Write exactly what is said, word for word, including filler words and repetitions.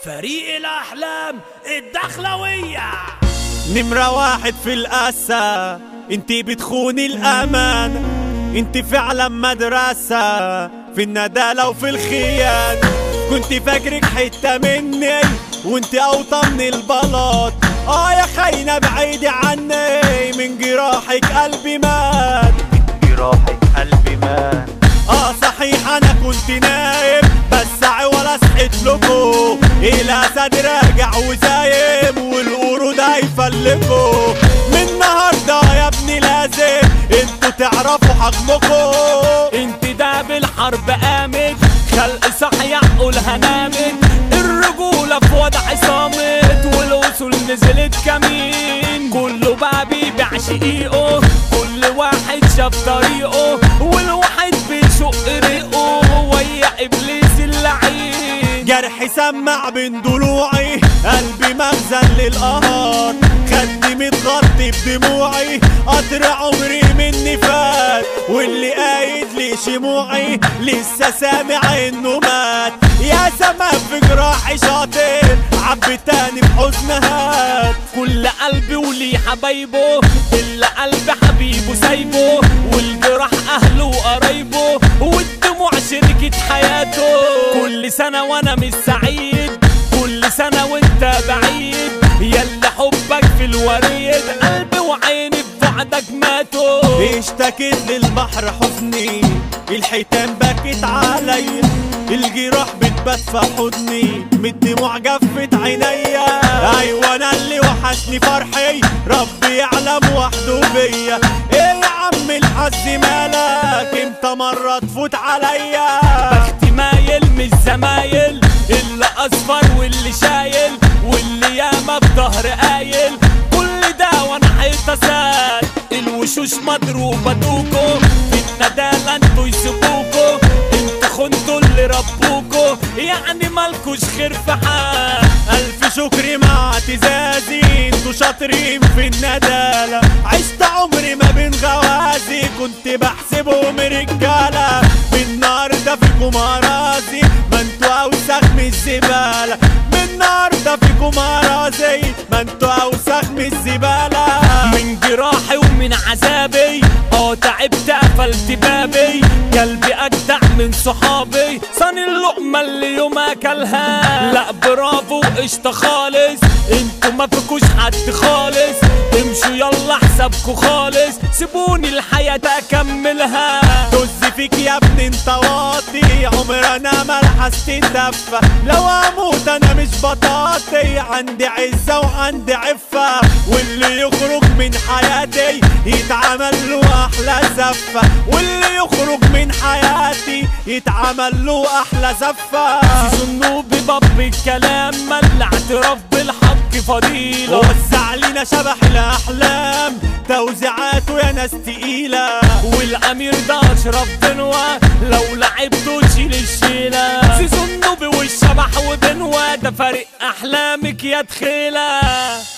فريق الأحلام الدخلوية. نمرة واحد في القاسة، انتي بتخوني الأمان، انتي فعلا مدرسة في الندالة وفي الخيان. كنت فاكرك حتة مني وانتي أوطى من البلاط. اه يا خاينة بعيدي عني، من جراحك قلبي مات، من جراحك قلبي مات. اه صحيح انا كنت نايم بس ولا صحيت لكو، الاسد راجع وزايم والقرود هيفلكوا. من النهارده يا ابني لازم انتوا تعرفوا حجمكو. انت ده بالحرب قامت، خلق صح يعقولها نامت، الرجولة في وضع صامت والوصول نزلت كمين. كله بقى بيبيع شقيقه، كل واحد شاف طريقه، والواحد بيشق ريقه ويا ابليس اللعين. جرحي سمع بين ضلوعي، قلبي مخزن للقهار، خدي متغطي بدموعي، قطر عمري مني فات، واللي قايد لي شموعي لسه سامع انه مات. يا زمان في جراحي شاطر، عبي تاني بحزن هات. كل قلبي وليه حبايبه، اللي قلب حبيبه سايبه، والجراح اهله وقرايبه، والدموع شركة حياته. كل سنة وانا مش سعيد، كل سنة وانت بعيد، يلا حبك في الوريد، قلبي وعيني ببعدك ماتوا. اشتكيت للبحر حزني، الحيتان بكت عليا، الجراح بتبات في حضني، من الدموع جفت عينيا. ايوه انا اللي وحشني فرحي، ربي يعلم وحده بيا. ايه يا عم الحظ مالك، امتى مرة تفوت عليا؟ بختي مايل مش زمايل، اللي اصفر واللي شايل، واللي ياما بظهر قايل، كل ده وانا حيطة ساد. الوشوش مضروبة دوكو، في الندالة انتوا يسيبوكو، انتوا خنتوا اللي ربوكو، يعني مالكوش خير في حال. الف شكر مع اعتزازي، انتوا شاطرين في الندالة، عشت عمري ما بين غوازي، كنت بحسبهم رجالة، النهارده فيكم اراضي، ما انتوا اوسخ من الزبالة، النهارده فيكم اراضي، ما انتوا اوسخ من الزبالة. من جراحي ومن عذابي، اه تعبت قفلت بابي، قلبي اجدع من صحابي، صاني اللقمة اللي يوم اكلها. لا برافو قشطة خالص، انتوا ما فيكوش حد خالص، امشوا يلا حسابكوا خالص، سيبوني الحياة اكملها. طز فيك يا ابني انت واطي، عمر انا ما لحست الدفة، لو اموت انا مش بطاطي، عندي عزة وعندي عفة، واللي يخرج من حياتي يتعمل له احلى زفة، واللي يخرج من حياتي يتعمل له احلى زفة. سيزونو بباب الكلام، ما الاعتراف بالحق فضيلة، وزع لينا شبح الاحلام، توزيعاته يا ناس تقيلة، والامير ده اشرف بنوة، لو لعبته تشيل الشيلة. سيزونو والشبح وبنوة، ده فريق احلامك يا دخيلة.